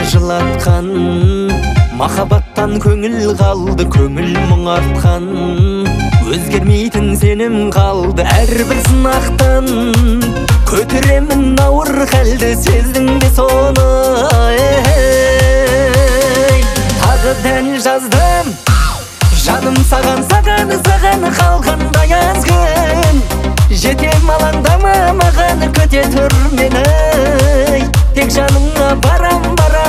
жылаткан, махаббаттан көңіл қалды, көңіл мұң артқан. Өзгермейтін сенім қалды әрбір сынақтан. Көтеремін ауыр халді, сездің бе соны? Тағы дән жаздым, жаным саған, саған қалғандай аз күн. Жетем алаңдама маған, көте тұр мені. Тек жаныңа барам,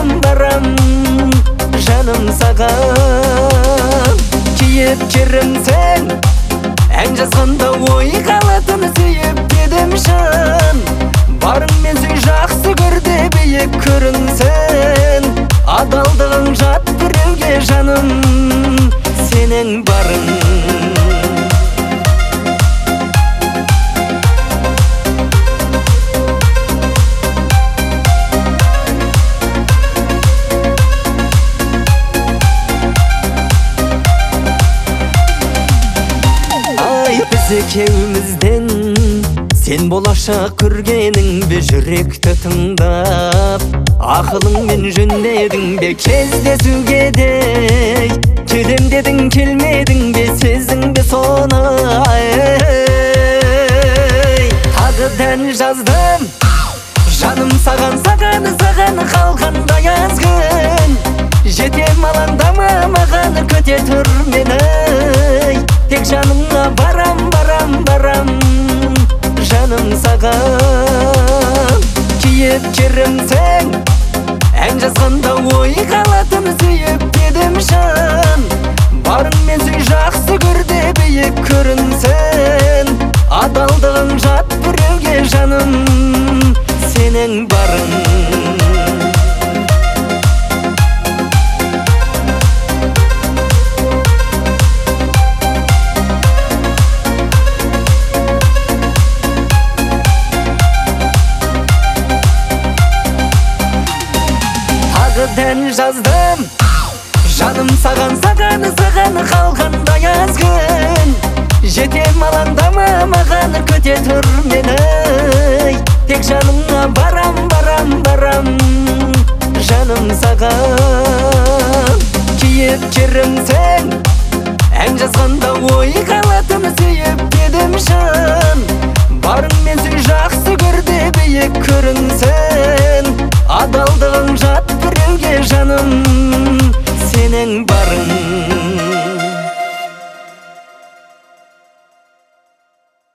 жаным саған. Киіп керім сен, ән жазғанда ой қалатын, сүйіп дедім шын. Барыңмен сүй жақсы көрде биік көрінсін. Адалдығың жат біреуге жаным, сенің барың. Екеумізден сен болашақ көргенің бе, жүректі тыңдап ақылыңмен жөндедің бе? Кездесуге де келем дедің, келмедің бе? Сездің бе соны? Тағы дән жаздым, жаным саған, қалғандай аз күн. Жетем алаңдама маған, көте тұр мені. Тек жаныңа барам, жаным саған. Киіп керімсің, ән жазғанда ой қалатын, сүйіп дедім шын. Барыңмен сүй жақсы көрде биік көрінсін. Адалдығың жат біреуге жаным, сенің барың. Дән жаздым, жаным саған, қалғандай аз күн. Жетем алаңдама маған, көте тұр мені. Тек жаныңа барам, жаным саған. Киіп керімсің, ән жазғанда ой қалатын, сүйіп дедім шын. Барыңмен сүй жақсы көрде биік көрінсін. Адалдығың жат біреуге жаным, сенің барың.